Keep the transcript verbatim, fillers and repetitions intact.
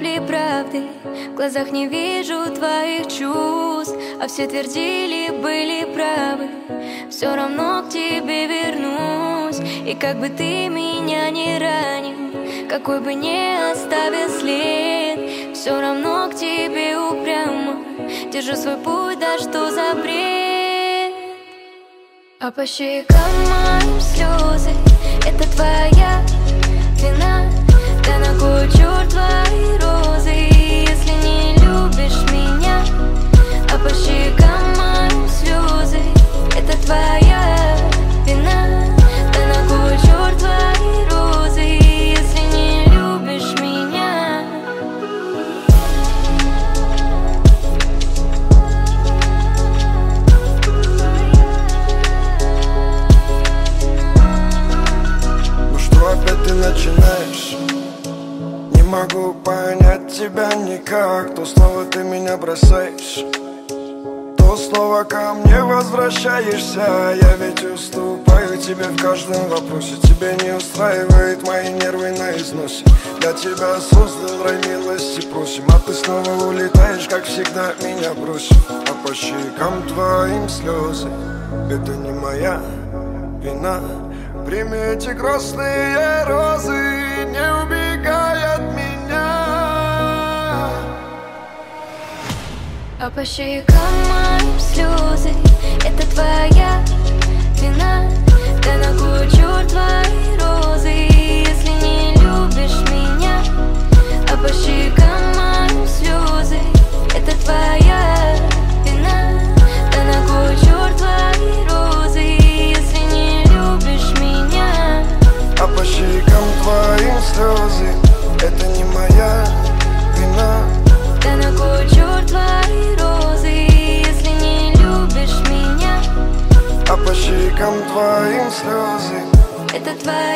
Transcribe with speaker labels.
Speaker 1: капли правды. В глазах не вижу твоих чувств, а все твердили, были правы. Все равно к тебе вернусь. И как бы ты меня не ранил, какой бы ни оставил след, все равно к тебе упрямо держу свой путь, да что за бред. А по щекам моим слезы, это твоя вина. Да на кой черт твои розы, если не любишь меня? А по щекам моим слезы, это твоя вина. Да на кой черт твои розы, если не любишь меня?
Speaker 2: Ну что опять ты начинаешь? Не могу понять тебя никак. То снова ты меня бросаешь, то снова ко мне возвращаешься. Я ведь уступаю тебе в каждом вопросе. Тебя не устраивает мои нервы на износе. Для тебя создан рай, милости просим. А ты снова улетаешь, как всегда меня бросив. А по щекам твоим слезы, это не моя вина. Прими эти красные розы, не убегай от меня.
Speaker 1: А по щекам моим слезы, это твоя вина. Да на кой черт твои розы, если не любишь меня? А по щекам моим слезы, это твоя вина. Да на кой черт твои розы, если не любишь меня?
Speaker 2: А по щекам твоим слезы, это не моя вина.
Speaker 1: Да на кой черт твои розы, если не любишь меня?
Speaker 2: А по щекам твоим слезы,
Speaker 1: это твоя